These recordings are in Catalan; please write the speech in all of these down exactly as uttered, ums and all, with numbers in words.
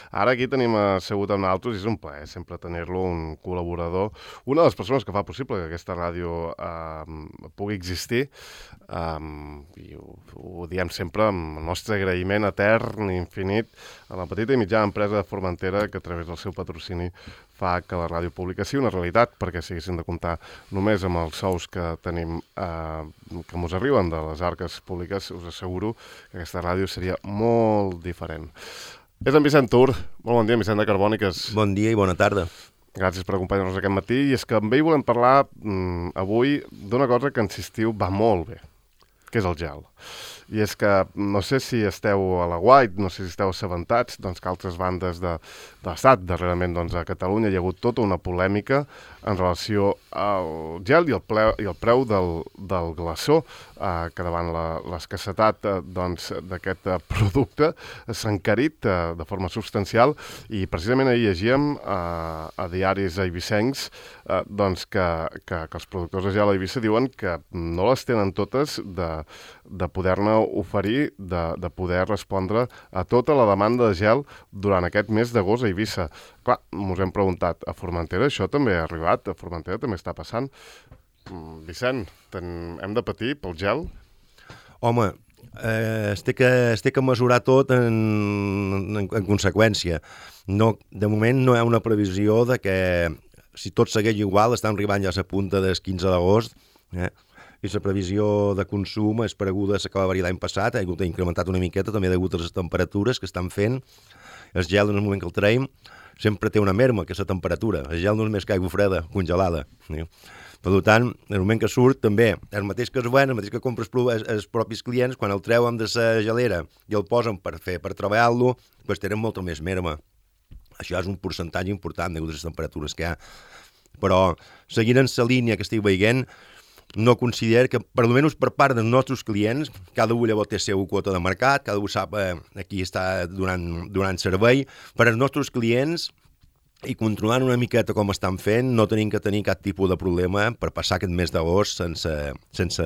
Ara aquí tenim assegut amb nosaltres i és un plaer sempre tenir-lo, un col·laborador, una de les persones que fa possible que aquesta ràdio eh, pugui existir, um, i ho, ho diem sempre amb el nostre agraïment etern i infinit a la petita i mitjana empresa de Formentera que a través del seu patrocini fa que la ràdio pública sigui una realitat, perquè si haguéssim de comptar només amb els sous que tenim, eh, que mos arriben de les arques públiques, us asseguro que aquesta ràdio seria molt diferent. És en Vicent Tur. Molt bon dia, Vicent de Carbòniques. Bon dia i bona tarda. Gràcies per acompanyar-nos aquest matí. I és que amb ell volem parlar mm, avui d'una cosa que en estiu va molt bé, que és el gel. I és que no sé si esteu a la White, no sé si esteu assabentats, doncs que altres bandes de, de l'estat, darrerament doncs, a Catalunya, hi ha hagut tota una polèmica en relació al gel i el, ple, i el preu del, del glaçó, eh, que davant l'escassetat eh, doncs, d'aquest eh, producte s'ha encarit eh, de forma substancial, i precisament ahir llegíem eh, a diaris eivissencs eh, doncs que, que, que els productors de gel a Eivissa diuen que no les tenen totes de, de poder-ne oferir, de, de poder respondre a tota la demanda de gel durant aquest mes d'agost a Eivissa. Clar, ens hem preguntat, a Formentera això també ha arribat? A Formentera també està passant? Mm, Vicent, ten, hem de patir pel gel? Home, eh, es, té que, es té que mesurar tot en, en, en conseqüència. No, de moment no hi ha una previsió de que, si tot segueix igual, estan arribant ja a la punta del quinze d'agost, eh? I la previsió de consum és pareguda a la que va haver l'any passat, ha hagut incrementat una miqueta també degut a les temperatures que estan fent. El gel, en el moment que el traiem, sempre té una merma, que és la temperatura. El gel no és més que aigua freda, congelada. Eh? Per tant, en el moment que surt, també, el mateix que és bueno, el mateix que compres els, els propis clients, quan el treuen de la gelera i el posen per fer per treballar-lo, doncs tenen molta més merma. Això és un percentatge important degut a les temperatures que hi ha. Però, seguint en la línia que estic veient, no considero que, per almenys per part dels nostres clients, cada un llavors té la seva quota de mercat, cada un sap eh, aquí està donant, donant servei. Per als nostres clients, i controlant una miqueta com estan fent, no tenim que tenir cap tipus de problema per passar aquest mes d'agost sense, sense,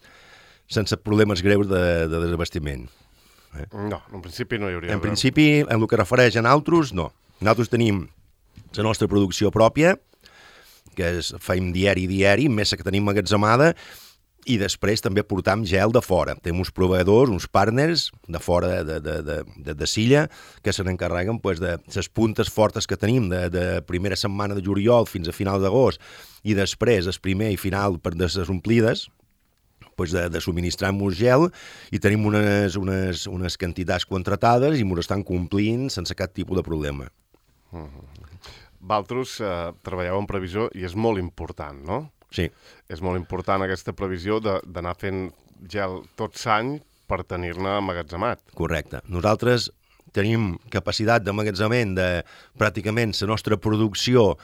sense problemes greus de, de desabastiment. Eh? No, en principi no hi hauria... En principi, en el que refereix a nosaltres, no. Nosaltres tenim la nostra producció pròpia, que és, feim diari diari, més que tenim magatzemada, i després també portam gel de fora. Tenim uns proveïdors, uns partners de fora de, de, de, de, de Silla, que se n'encarreguen pues, de les puntes fortes que tenim de, de primera setmana de juliol fins a final d'agost, i després, el primer i final per de les omplides, pues de, de subministrar-nos gel, i tenim unes, unes, unes quantitats contratades i ens estan complint sense cap tipus de problema. Uh-huh. Valtros eh, treballeu en previsió i és molt important, no? Sí. És molt important aquesta previsió d'anar fent gel tot l'any per tenir-ne emmagatzemat. Correcte. Nosaltres tenim capacitat d'emmagatzement de pràcticament la nostra producció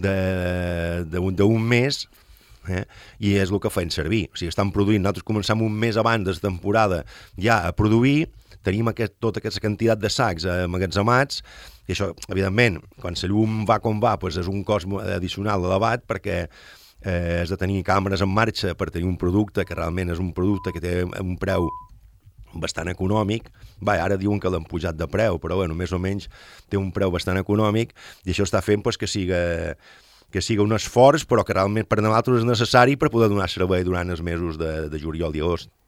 d'un mes, eh? I és el que feim servir. O sigui, estan produint, nosaltres començam un mes abans de la temporada ja a produir, tenim aquest, tota aquesta quantitat de sacs emmagatzemats, i això, evidentment, quan la llum va com va, doncs és un cost addicional elevat perquè eh, has de tenir càmeres en marxa per tenir un producte que realment és un producte que té un preu bastant econòmic. Va, ara diuen que l'han pujat de preu, però bueno, més o menys té un preu bastant econòmic, i això està fent doncs, que siga que siga un esforç, però que realment per nosaltres és necessari per poder donar servei durant els mesos de, de juliol i agost.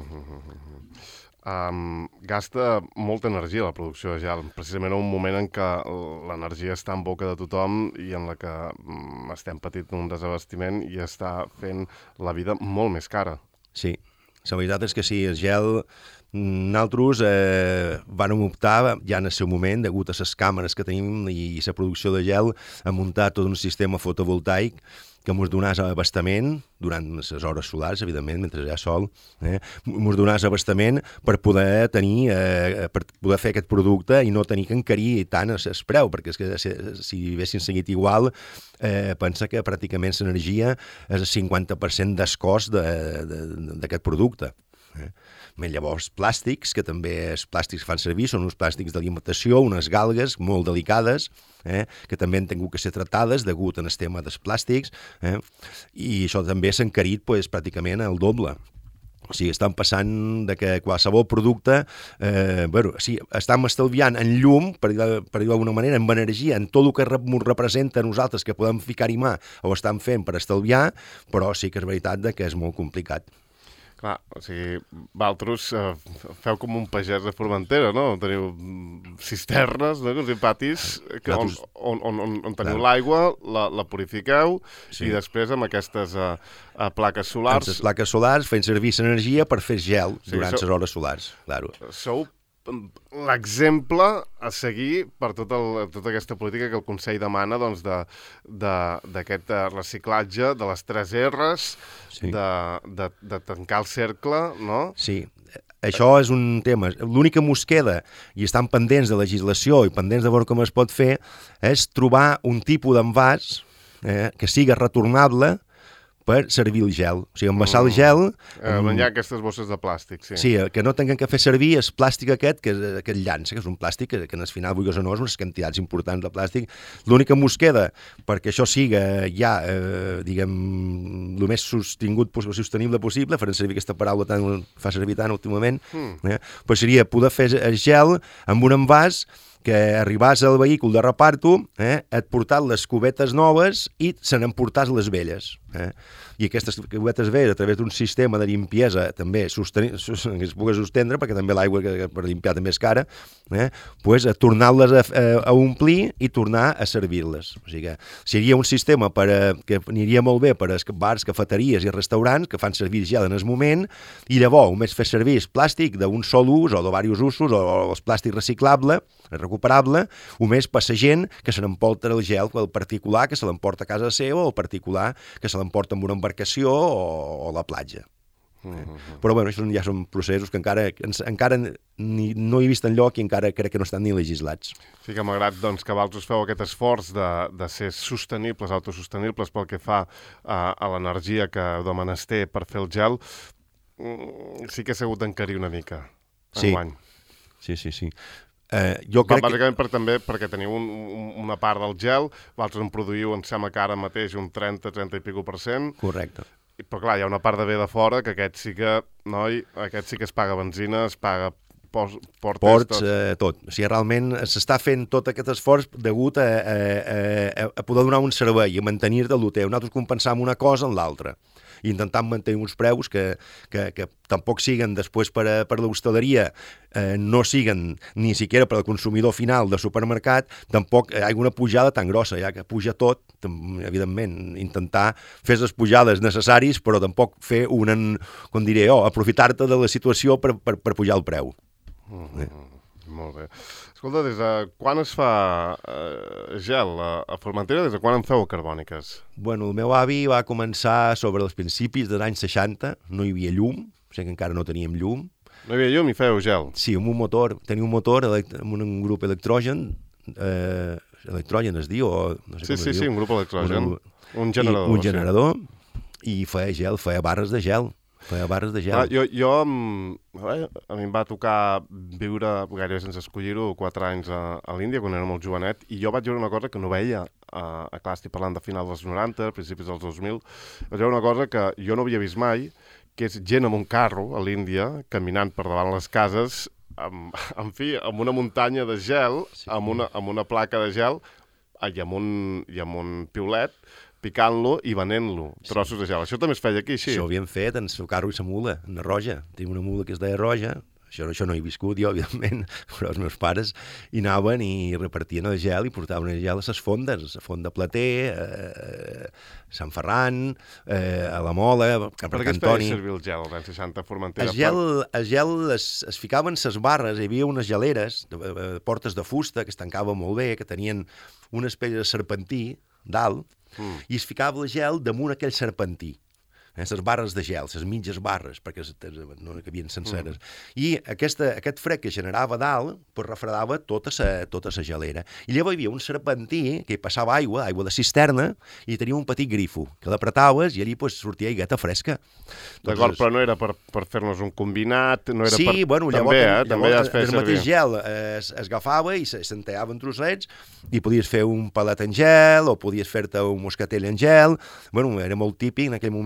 Um, gasta molta energia la producció de gel, precisament en un moment en què l'energia està en boca de tothom i en la que um, estem patint un desabastiment i està fent la vida molt més cara. Sí, la veritat és que sí, el gel, nosaltres eh, vam optar ja en el seu moment, degut a les càmeres que tenim i la producció de gel, a muntar tot un sistema fotovoltaic que ens donàs abastament durant les hores solars, evidentment, mentre hi ha sol, eh, ens donàs abastament per poder tenir, eh, per poder fer aquest producte i no tenir que encarir tant el preu, perquè és que si, si haguessin seguit igual, eh, pensa que pràcticament l'energia és el cinquanta per cent del cost d'aquest producte. Eh? Llavors, plàstics, que també els plàstics que fan servir són uns plàstics d'alimentació, unes galgues molt delicades, eh, que també han tingut que ser tratades degut al tema dels plàstics, eh, i això també s'ha encarit pues, pràcticament el doble. O sigui, estan passant de que qualsevol producte, eh, bueno, sí, estem estalviant en llum, per dir, per dir d'alguna manera, en energia, en tot el que rep, representa a nosaltres que podem ficar-hi mà o estan fent per estalviar, però sí que és veritat de que és molt complicat. Clar, o sigui, vosaltres eh, feu com un pagès de Formentera, no? Teniu cisternes, no?, uns patis que on, on, on, on, on teniu l'aigua, la, la purifiqueu, sí. I després amb aquestes eh, eh, plaques solars... Amb les plaques solars fent servir l'energia per fer gel sí, durant les sou, hores solars, claro. Sou l'exemple a seguir per tot el, tota aquesta política que el Consell demana, doncs, d'aquest de, de, reciclatge de les tres R's, sí. de, de, de tancar el cercle, no? Sí, això és un tema. L'únic que mos queda, i estan pendents de legislació i pendents de veure com es pot fer, és trobar un tipus d'envàs eh, que siga retornable per servir el gel. O sigui, envasar el gel... Eh, um, hi ha aquestes bosses de plàstic, sí. Sí, que no tinguem que fer servir el plàstic aquest, que, que llança, que és un plàstic que, que en el final, vulguis o no, és unes quantitats importants de plàstic. L'únic que mos queda, perquè això siga ja, eh, diguem, el més sostingut, sostenible possible, farem servir aquesta paraula tan, fa servir tant últimament, mm. eh, pues seria poder fer el gel amb un envàs que arribàs al vehicle de reparto, eh, et portat les cubetes noves i se n'emportàs les velles. Eh? I aquestes cubetes velles, a través d'un sistema de limpiesa també sosteni, que es pugui sostendre, perquè també l'aigua per limpiar també és cara, eh? Pues, tornar-les a, a omplir i tornar a servir-les. O sigui que seria un sistema per a, que aniria molt bé per a bars, cafeteries i restaurants que fan servir gel en el moment, i llavors només fer servir el plàstic d'un sol ús o de diversos usos, o, o el plàstic reciclable, recuperable, només per la gent que se n'emporta el gel, el particular que se l'emporta a casa seva o el particular que se l'emporta amb una embarcació o, o la platja. Uh -huh. Però bueno, això ja són processos que encara, encara ni, no he vist enlloc i encara crec que no estan ni legislats. Sí que m'agrada doncs, que vosaltres feu aquest esforç de, de ser sostenibles, autosostenibles pel que fa a, a l'energia que heu de menester per fer el gel. Sí que s'ha hagut d'encarir una mica enguany. Sí, sí, sí. sí. Eh, jo crec bàsicament que... per, també perquè teniu un, un, una part del gel, vosaltres en produïu, em sembla que ara mateix un trenta, trenta i pico per cent. Correcte. Però clar, hi ha una part de bé de fora que aquest sí que, noi, aquest sí que es paga benzina, es paga ports, portes, ports eh, tot. O sigui, realment s'està fent tot aquest esforç degut a, a, a, a poder donar un servei, a mantenir-te el teu. Nosaltres compensam una cosa en l'altra, i intentant mantenir uns preus que, que, que tampoc siguen després per, a, per l'hostaleria, eh, no siguen ni siquiera per al consumidor final de supermercat, tampoc hi ha una pujada tan grossa, ja que puja tot, evidentment, intentar fer les pujades necessàries, però tampoc fer una, com diré jo, aprofitar-te de la situació per, per, per pujar el preu. Mm, eh? Molt bé. Escolta, des de quan es fa eh, gel a, a Formentera? Des de quan en feu carbòniques? Bueno, el meu avi va començar sobre els principis dels anys seixanta, no hi havia llum, o sigui que encara no teníem llum. No hi havia llum i feu gel? Sí, amb un motor, tenia un motor amb un grup electrogen, eh, electrogen es diu? O no sé sí, com sí, es sí, diu. un grup electrogen, un, un generador. I, un generador, sí. I feia gel, feia barres de gel. Feia barres de gel. Ah, jo, jo eh, a mi em va tocar viure gairebé sense escollir-ho quatre anys a, a l'Índia, quan era molt jovenet, i jo vaig veure una cosa que no veia, a, a clar, estic parlant de final dels noranta, principis dels dos mil, vaig veure una cosa que jo no havia vist mai, que és gent amb un carro a l'Índia, caminant per davant les cases, amb, en fi, amb una muntanya de gel, sí. amb, una, amb una placa de gel, i amb un, i amb un piulet, picant-lo i venent-lo, trossos sí. de gel. Això també es feia aquí, així? Això ho havien fet en el carro i la mula, en la Roja. Tinc una mula que es deia Roja, això, això no he viscut jo, evidentment, però els meus pares hi anaven i repartien el gel i portaven el gel a les fondes, a Font de Plater, a Sant Ferran, a la Mola, a Cap Per què es feia servir el gel als anys seixanta a Formentera? El gel, el gel es, es ficaven ses barres, hi havia unes geleres, de, portes de fusta, que es tancaven molt bé, que tenien una espècie de serpentí dalt, Mm. i es ficava el gel damunt aquell serpentí, les eh, barres de gel, les mitges barres, perquè no cabien senceres. Mm. I aquesta, aquest fred que generava dalt, pues, refredava tota la tota sa gelera. I llavors hi havia un serpentí que hi passava aigua, aigua de cisterna, i tenia un petit grifo, que l'apretaves i allí pues, sortia aigueta fresca. D'acord, doncs, però no era per, per fer-nos un combinat, no era sí, per... bueno, també, llavors, eh? també llavors, es feia el servir. mateix gel eh, es, es agafava i s'entallava en trossets i podies fer un palet en gel o podies fer-te un moscatell en gel. Bueno, era molt típic en aquell moment. Ara,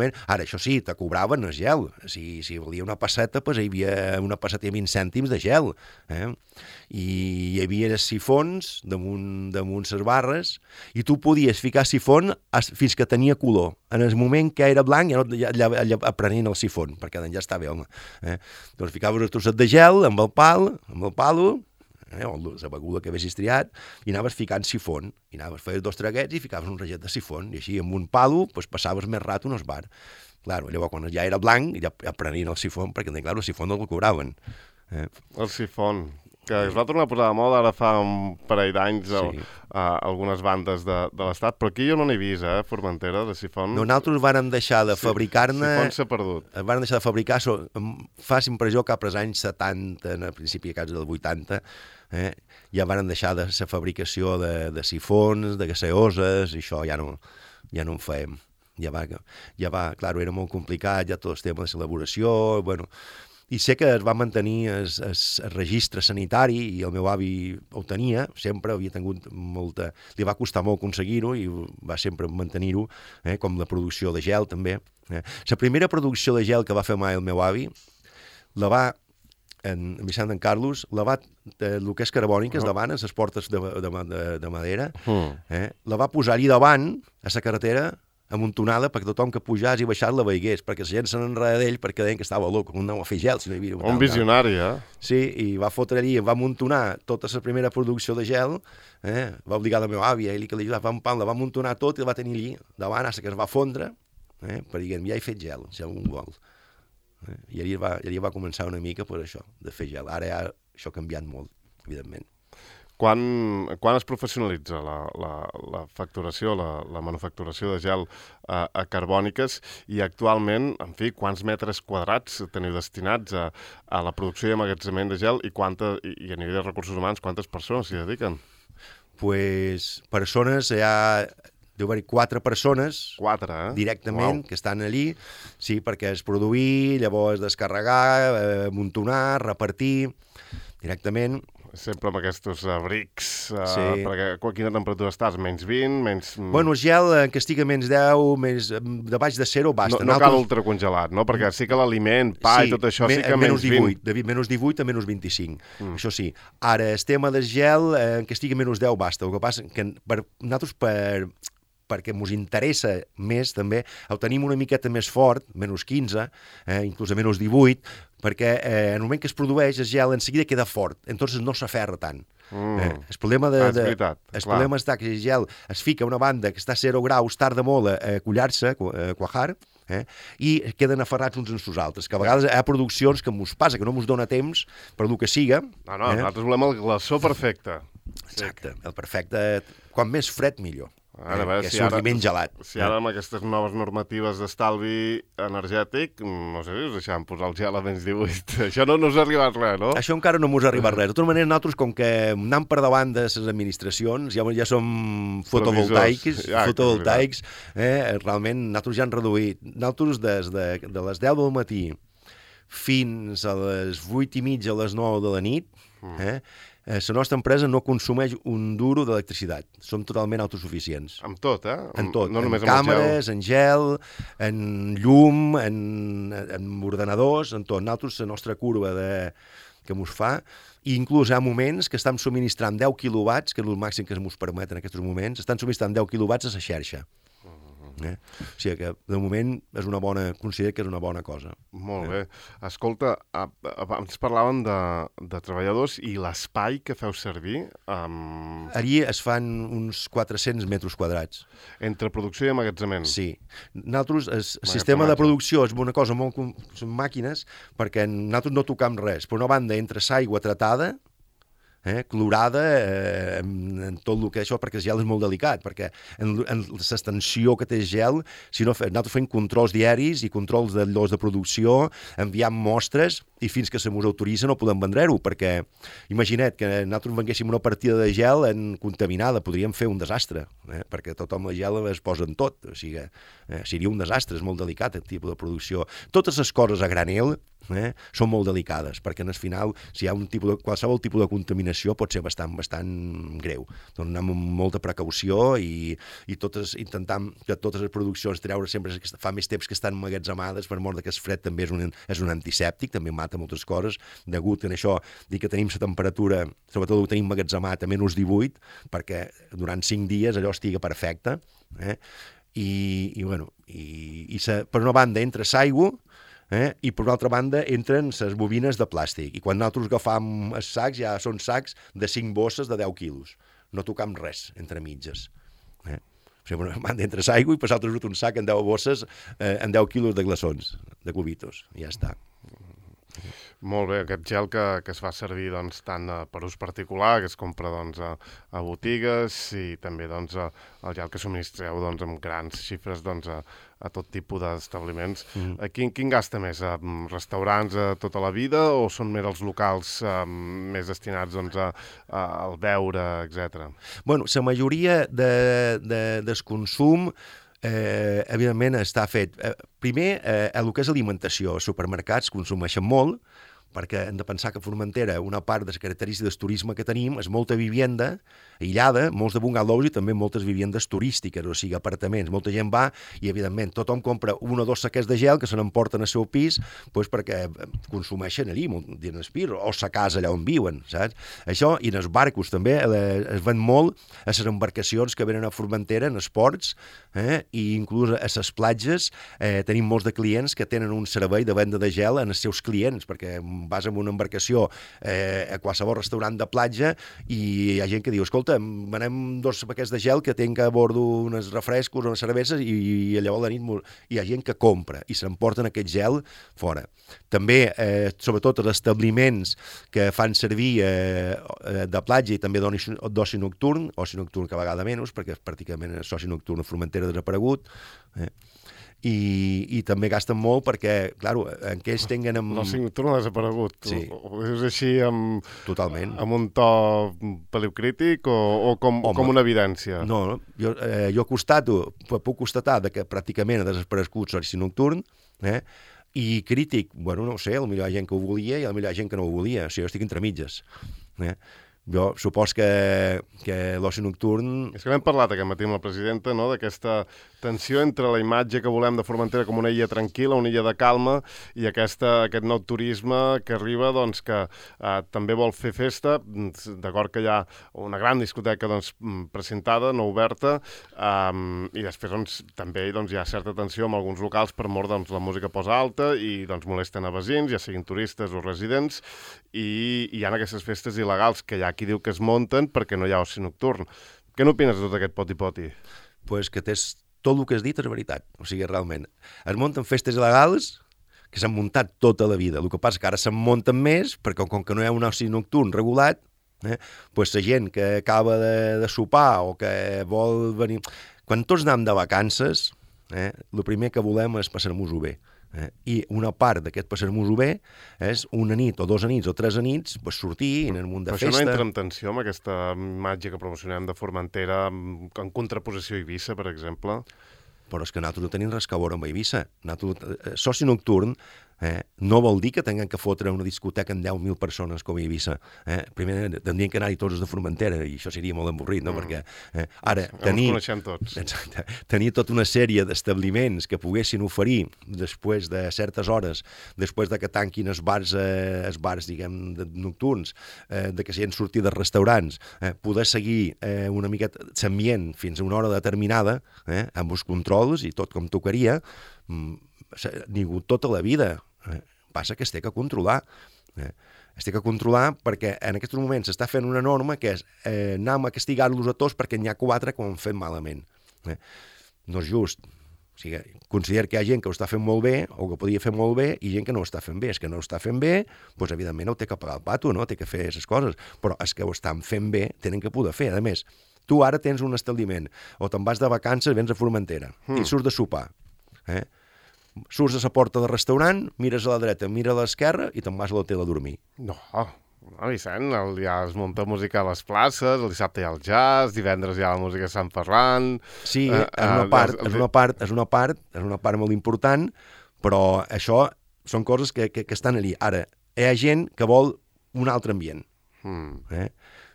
Ara, això sí, te cobraven el gel. Si, si valia una passeta, pues, hi havia una passeta i vint cèntims de gel. Eh? I hi havia els sifons damunt, damunt les barres i tu podies ficar sifon fins que tenia color. En el moment que era blanc ja, no, ja, ja, ja aprenien el sifon, perquè ja està bé, home. Eh? Doncs ficaves el trosset de gel amb el pal, amb el palo, eh, o la beguda que haguessis triat, i anaves ficant sifon, i anaves, feies dos traguets i ficaves un raget de sifon, i així amb un palo pues, passaves més rato en el bar. Claro, llavors quan ja era blanc ja, ja prenien el sifon, perquè clar, el sifon no el cobraven. Eh? El sifon, que es va tornar a posar de moda ara fa un parell d'anys sí. a, a algunes bandes de, de l'Estat, però aquí jo no n'he vist, eh, Formentera, de sifon. No, nosaltres vàrem deixar de sí, fabricar-ne... Sifon s'ha perdut. Vàrem deixar de fabricar, so, fa impressió cap als anys setanta, a principi a casa del vuitanta, eh, ja vàrem deixar de la fabricació de, de sifons, de gaseoses, i això ja no, ja no en fèiem. Ja va, ja va, clar, era molt complicat, ja tot el tema de l'elaboració, bueno... I sé que es va mantenir el, el, el registre sanitari i el meu avi ho tenia, sempre havia tingut molta... Li va costar molt aconseguir-ho i va sempre mantenir-ho, eh, com la producció de gel també. Eh. La primera producció de gel que va fer mai el meu avi, la va, en Vicent d'en Carlos, la va, eh, el que és carbòniques, uh-huh. davant, a les portes de, de, de, de madera, uh-huh. eh, la va posar allà davant, a la carretera, amuntonada perquè tothom que pujàs i baixàs la veigués, perquè la gent se n'enreda d'ell perquè deien que estava loc, un nou a fer gel. Si no hi havia un visionari, eh? Sí, i va fotre allí, va amuntonar tota la primera producció de gel, eh? Va obligar la meva àvia, ell que li ajudava un pan, la va amuntonar tot i la va tenir allí davant, fins que es va fondre, eh? Per dir, ja he fet gel, si algú vol. Eh? I allà va, allà va començar una mica per això, de fer gel. Ara ja això ha canviat molt, evidentment. Quan, quan es professionalitza la, la, la facturació, la, la manufacturació de gel a, a carbòniques i actualment, en fi, quants metres quadrats teniu destinats a, a la producció i amagatzemament de gel i, quanta, i, i a nivell de recursos humans, quantes persones s'hi dediquen? Pues persones, hi ha deu haver quatre persones quatre, eh? directament, wow. que estan allí, sí, perquè és produir, llavors descarregar, eh, amuntonar, repartir directament. Sempre amb aquests abrics, uh, sí. perquè a quina temperatura estàs? Menys vint, menys... Bueno, el gel que estigui a menys deu, més, de baix de zero, basta. No, no cal ultracongelat, no? Perquè sí que l'aliment, pa sí, i tot això sí que menys divuit, de menys divuit a menys vint-i-cinc, mm. això sí. Ara, el tema del gel, eh, que estigui a menys deu, basta. El que passa que per, nosaltres per... perquè ens interessa més, també, el tenim una miqueta més fort, menys quinze, eh, inclús a menys divuit, perquè eh, en el moment que es produeix el gel en seguida queda fort, entonces no s'aferra tant. Mm. Eh, el problema, de, ah, és veritat, de, el problema està que el gel es fica a una banda que està a zero graus, tarda molt a collar-se, a quajar, eh, i queden aferrats uns en els altres, que a vegades hi ha produccions que ens passa, que no ens dona temps per el que siga. No, no, eh? Nosaltres volem el glaçó perfecte. Exacte, el perfecte, quan més fred millor. Ara, veure, que si és sortiment gelat. Si ara amb aquestes noves normatives d'estalvi energètic, no sé si us deixaven posar el gel a menys divuit. Això no us ha arribat res, no? Això encara no us ha arribat res. De tota manera, nosaltres, com que anem per davant de les administracions, ja, ja som fotovoltaics, ja, fotovoltaics eh, realment nosaltres ja hem reduït. Nosaltres des de, de les deu del matí fins a les vuit i mitja, a les nou de la nit, eh, Eh, la nostra empresa no consumeix un duro d'electricitat. Som totalment autosuficients. Amb tot, eh? En tot. No en només càmeres, en gel, en llum, en, en ordenadors, en tot. Nosaltres, la nostra curva de, que ens fa, i inclús hi ha moments que estem subministrant deu quilowatts, que és el màxim que ens permet en aquests moments, estan subministrant deu quilowatts a la xarxa. Eh? O sigui que, de moment, és una bona, considero que és una bona cosa. Molt bé. Escolta, abans parlàvem de, de treballadors i l'espai que feu servir... Um... Allí es fan uns quatre-cents metres quadrats. Entre producció i amagatzement? Sí. Nosaltres, el sistema de producció és una cosa molt... Són màquines, perquè nosaltres no tocam res. Per una banda, entra l'aigua tratada, Eh, clorada eh, en, en tot el que és això, perquè el gel és molt delicat, perquè en, en l'extensió que té el gel, si no, nosaltres fem controls diaris i controls de llocs de producció, enviam mostres i fins que se mos autoritza no podem vendre-ho, perquè imagina't que nosaltres venguéssim una partida de gel en contaminada, podríem fer un desastre, eh, perquè tothom el gel es posa en tot, o sigui, eh, seria un desastre, és molt delicat el tipus de producció. Totes les coses a granel eh, són molt delicades, perquè en el final, si hi ha un tipus de, qualsevol tipus de contaminació contaminació pot ser bastant, bastant greu. Doncs anem amb molta precaució i, i totes, intentam que totes les produccions treure sempre que fa més temps que estan emmagatzemades per mort que el fred també és un, és un antisèptic, també mata moltes coses, degut a això, dir que tenim la temperatura, sobretot ho tenim emmagatzemat a menys divuit, perquè durant cinc dies allò estigui perfecte, eh? I, i, bueno, i, i sa, per una banda entra l'aigua, eh? I per una altra banda entren les bobines de plàstic, i quan nosaltres agafam els sacs ja són sacs de cinc bosses de deu quilos, no tocam res entre mitges. Eh? O sigui, per una banda entra l'aigua i per l'altre un sac en deu bosses, eh, en deu quilos de glaçons, de cubitos, i ja està. Molt bé, aquest gel que, que es fa servir doncs, tant uh, per ús particular, que es compra doncs, a, a botigues, i també doncs, a, el gel que subministreu doncs, amb grans xifres doncs, a, a tot tipus d'establiments. Mm. Uh, quin, quin gasta més? A uh, restaurants uh, tota la vida o són més els locals uh, més destinats doncs, a, a, al beure, etcètera? Bueno, la majoria de, de, del consum Eh, evidentment està fet. Eh, primer, eh, el que és alimentació. Els supermercats consumeixen molt, perquè hem de pensar que a Formentera una part de les característiques del turisme que tenim és molta vivienda aïllada, molts de bungalows i també moltes viviendes turístiques, o sigui, apartaments. Molta gent va i, evidentment, tothom compra un o dos saquets de gel que se n'emporten al seu pis doncs perquè consumeixen allí, dins el pis, o sa casa allà on viuen, saps? Això, i en els barcos també, eh, es ven molt a les embarcacions que venen a Formentera, en els ports, eh, i inclús a les platges eh, tenim molts de clients que tenen un servei de venda de gel en els seus clients, perquè vas amb una embarcació eh, a qualsevol restaurant de platja i hi ha gent que diu, escolta, venem dos paquets de gel que tinc a bordo uns refrescos, unes cerveses i, i llavors a la nit hi ha gent que compra i s'emporten aquest gel fora. També, eh, sobretot els establiments que fan servir eh, de platja i també d'oci nocturn, oci nocturn que a vegada menys, perquè pràcticament el soci nocturn a Formentera ha desaparegut, eh? I, i també gasten molt perquè, clar, en què ells tenen... Amb... No, cinc nocturn ha desaparegut. Sí. Ho, ho dius així amb... Totalment. Amb un to paleocrític o, o com, Home, com una evidència? No, no. Jo, eh, jo constato, puc constatar que pràcticament ha desaparegut l'oci nocturn, eh? I crític, bueno, no ho sé, potser hi ha gent que ho volia i potser hi ha gent que no ho volia. O sigui, jo estic entre mitges. Eh? Jo supos que, que l'oci nocturn... És que n'hem parlat aquest matí amb la presidenta, no?, d'aquesta tensió entre la imatge que volem de Formentera com una illa tranquil·la, una illa de calma, i aquesta, aquest nou turisme que arriba, doncs, que eh, també vol fer festa, d'acord que hi ha una gran discoteca doncs, presentada, no oberta, eh, i després doncs, també doncs, hi ha certa tensió amb alguns locals per mort doncs, la música posa alta i doncs, molesten a veïns, ja siguin turistes o residents, i hi ha aquestes festes il·legals que hi ha qui diu que es munten perquè no hi ha oci nocturn. Què n'opines de tot aquest poti-poti? Pues que tens tot el que has dit és veritat. O sigui, realment, es munten festes il·legals que s'han muntat tota la vida. El que passa que ara se'n munten més perquè com que no hi ha un oci nocturn regulat, eh, pues la gent que acaba de, de sopar o que vol venir... Quan tots anem de vacances, eh, el primer que volem és passar-nos-ho bé. Eh? I una part d'aquest passar-nos-ho bé és una nit o dos nits o tres nits pues, sortir en un munt de Però festa. Això no entra en tensió amb aquesta imatge que promocionem de Formentera en contraposició a Eivissa, per exemple? Però és que nosaltres no tenim res que veure amb Eivissa. Nosaltres, soci nocturn eh, no vol dir que tinguem que fotre una discoteca amb deu mil persones com a Eivissa. Eh? Primer tindrien que anar-hi tots de Formentera i això seria molt avorrit, no? Mm. Perquè eh, ara ja tenir, ens coneixem tots. Exacte, tenir tota una sèrie d'establiments que poguessin oferir després de certes hores, després de que tanquin els bars, eh, els bars diguem, nocturns, eh, de que s'hi han sortit dels restaurants, eh, poder seguir eh, una miqueta l'ambient fins a una hora determinada, eh, amb els controls i tot com tocaria, mm, ningú tota la vida. Eh, passa que es té que controlar. Eh, es té que controlar perquè en aquests moments s'està fent una norma que és eh, anem a castigar-los a tots perquè n'hi ha quatre que ho han fet malament. Eh, no és just. O sigui, considero que hi ha gent que ho està fent molt bé o que podia fer molt bé i gent que no ho està fent bé. És que no ho està fent bé, doncs evidentment ho té que pagar el pato, no? Té que fer aquestes coses. Però els que ho estan fent bé tenen que poder fer. A més, tu ara tens un establiment o te'n vas de vacances, vens a Formentera mm. i surts de sopar. Eh? Surts a la porta del restaurant, mires a la dreta, mira a l'esquerra i te'n vas a l'hotel a dormir. No, no, Vicent, el dia es munta música a les places, el dissabte hi ha el jazz, divendres hi ha la música a Sant Ferran... Sí, eh, és, una part, és, una part, és una part, és una part molt important, però això són coses que, que, que estan allí. Ara, hi ha gent que vol un altre ambient. Mm. Eh?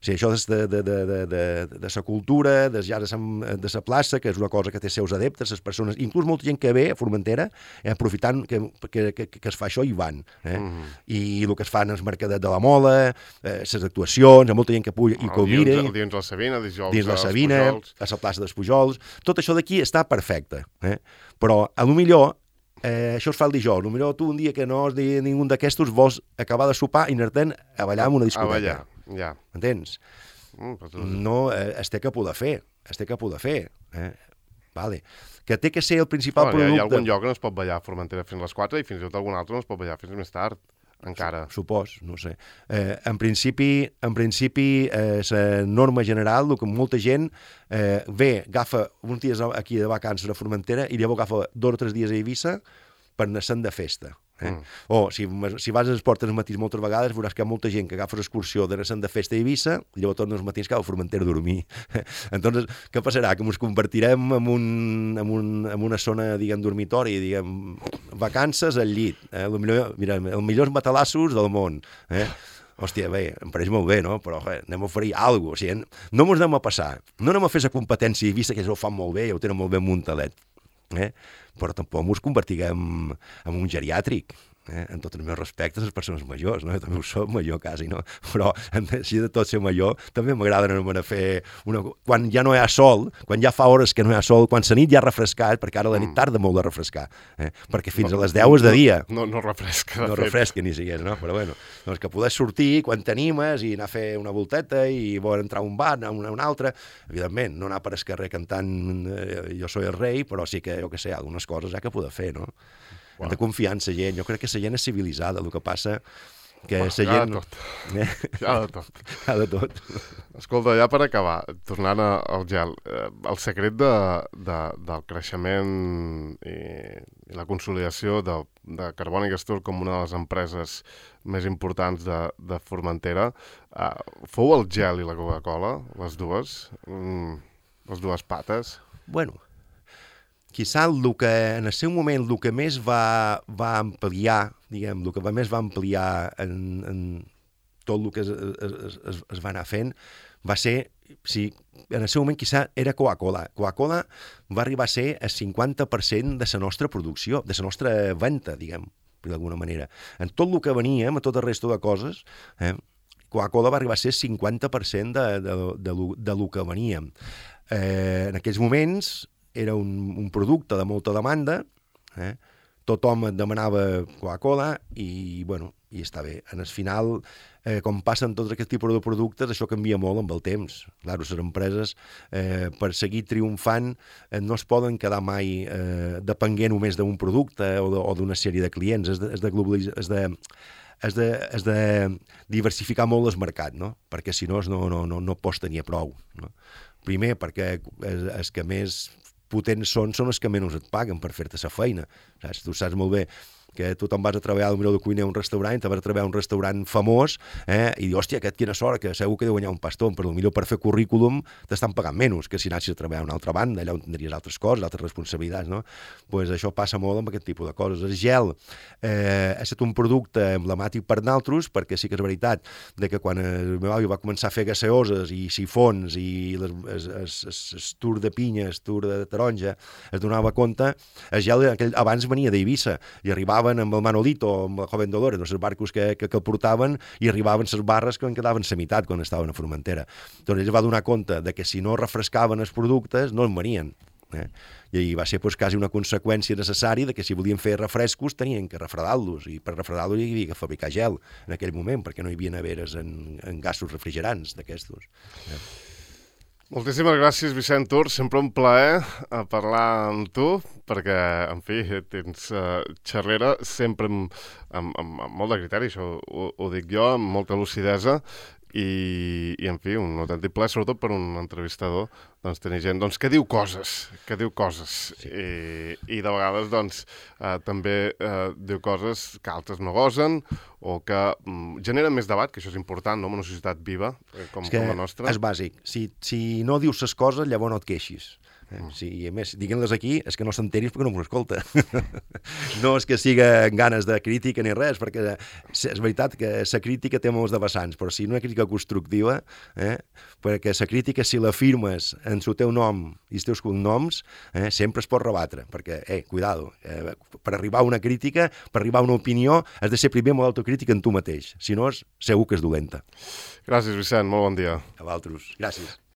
sigui, això és de, de, de, de, de, de sa cultura, de ja de sa, de sa plaça, que és una cosa que té seus adeptes, les persones, inclús molta gent que ve a Formentera, eh, aprofitant que, que, que, que es fa això i van. Eh? Mm-hmm. I el que es fan és mercadet de la Mola, les eh, actuacions, molta gent que puja i que ho mira. El dins la Sabina, dijous dins la Sabina, a la plaça dels Pujols. Tot això d'aquí està perfecte. Eh? Però, a lo millor, Eh, això es fa el dijous. Potser tu un dia que no has dit ningú d'aquestos vols acabar de sopar i anar-te'n a ballar en una discoteca. A ballar, ja. Entens? Mm, però... No, eh, es té que poder fer. Es té que poder fer. Eh? Vale. Que té que ser el principal bueno, producte... Hi ha algun lloc que no es pot ballar a Formentera fins a les quatre i fins i tot algun altre no es pot ballar fins més tard. Encara. Supos, no sé. Eh, en principi, en principi eh, la norma general, el que molta gent eh, ve, agafa uns dies aquí de vacances a Formentera i llavors agafa dos o tres dies a Eivissa per anar-se'n de festa. Eh? Mm. O si, si vas als portes matins moltes vegades veuràs que hi ha molta gent que agafa l'excursió d'anar-se'n de festa a Eivissa i llavors tornen els matins cap a Formentera a dormir. Entonces, què passarà? Que ens convertirem en, un, en, un, en una zona, diguem, dormitori, diguem, vacances al llit. Eh? El millor, mira, els millors matalassos del món. Eh? Hòstia, bé, em pareix molt bé, no? Però eh, anem a oferir alguna cosa. O sigui, no ens anem a passar. No anem a fer la competència a Eivissa, que ells ho fan molt bé, ho tenen molt bé muntadet. Eh? Però tampoc ens convertiguem en un geriàtric, eh? En tots els meus respectes a les persones majors, no? Jo també ho soc major quasi, no? Però així de tot ser major també m'agrada anar a fer una... quan ja no hi ha sol, quan ja fa hores que no hi ha sol, quan la nit ja ha refrescat, perquè ara la nit tarda molt de refrescar, eh? Perquè fins no, a les deu és de dia. No, no, no refresca, de No fet. refresca ni sigués, no? Però bueno, doncs que poder sortir quan t'animes i anar a fer una volteta i vol entrar a un bar, anar a un, un altre, evidentment, no anar per el carrer cantant eh, Jo soy el rei, però sí que, jo què sé, algunes coses ha que poder fer, no? Wow. Hem de confiar en la gent. Jo crec que la gent és civilitzada, el que passa que la gent... Ja de tot. Eh? Ja de tot. Ja de tot. Escolta, ja per acabar, tornant al gel, eh, el secret de, de, del creixement i, i la consolidació de, de Carbònic Store com una de les empreses més importants de, de Formentera, eh, fou el gel i la Coca-Cola, les dues, mm, les dues pates? Bueno, quizà el que, en el seu moment el que més va, va ampliar, diguem, el que més va ampliar en, en tot el que es, es, es, es va anar fent va ser, sí, en el seu moment quizà era Coca-Cola. Coca-Cola va arribar a ser el cinquanta per cent de la nostra producció, de la nostra venda, diguem, d'alguna manera. En tot el que veníem, a tota la resta de coses, eh, Coca-Cola va arribar a ser el cinquanta per cent de, de, de, de, lo, de lo que veníem. Eh, en aquells moments era un, un producte de molta demanda, eh? Tothom et demanava Coca-Cola i, bueno, i està bé. En el final, eh, com passen tots aquests tipus de productes, això canvia molt amb el temps. Clar, les empreses, eh, per seguir triomfant, eh, no es poden quedar mai eh, depenent només d'un producte o d'una sèrie de clients. És de, és de globalitzar... És de, has de, has de diversificar molt el mercat, no? Perquè si no, no, no, no, no pots tenir prou. No? Primer, perquè és, és que més potents són, són els que menys et paguen per fer-te la feina. Saps? Tu saps molt bé que tu te'n vas a treballar potser de cuiner a un restaurant, te'n vas a treballar a un restaurant famós, eh, i dius, hòstia, aquest quina sort, que segur que deu guanyar un pastó, però potser per fer currículum t'estan pagant menys que si anessis a treballar a una altra banda, allà on tindries altres coses, altres responsabilitats, no? Pues això passa molt amb aquest tipus de coses. El gel eh, ha estat un producte emblemàtic per nosaltres, perquè sí que és veritat de que quan el meu avi va començar a fer gaseoses i sifons i les, es, es, es, es tour de pinya, el tour de taronja, es donava compte, el gel aquell, abans venia d'Eivissa i arribava amb el Manolito, amb el Joven Dolores, els barcos que, que, que el portaven, i arribaven les barres que en quedaven la meitat quan estaven a Formentera. Doncs ell va donar compte de que si no refrescaven els productes, no en venien. Eh? I va ser pues, quasi una conseqüència necessària de que si volien fer refrescos tenien que refredar-los, i per refredar-los hi havia que fabricar gel en aquell moment, perquè no hi havia neveres en, en gasos refrigerants d'aquestos. Eh? Moltíssimes gràcies, Vicent Tur. Sempre un plaer a parlar amb tu, perquè, en fi, tens uh, xerrera sempre amb, amb, amb, amb molt de criteri, això ho, ho dic jo, amb molta lucidesa, i, i en fi, un autèntic plaer, sobretot per un entrevistador, doncs tenir gent doncs, que diu coses, que diu coses, sí. I, i de vegades doncs, eh, també eh, diu coses que altres no gosen, o que mm, generen més debat, que això és important, no?, en una societat viva, eh, com, és que com la nostra. És bàsic. Si, si no dius les coses, llavors no et queixis. Eh? Sí, i a més, diguent-les aquí és que no s'enteris perquè no m'ho escolta. No és que siga ganes de crítica ni res, perquè és veritat que la crítica té molts de vessants, però si una crítica constructiva, eh? perquè la crítica, si la firmes en el teu nom i els teus cognoms, eh? sempre es pot rebatre, perquè, eh, cuidado, eh, per arribar a una crítica, per arribar a una opinió, has de ser primer molt autocrític en tu mateix, si no, és segur que és dolenta. Gràcies, Vicent, molt bon dia. A vosaltres. Gràcies.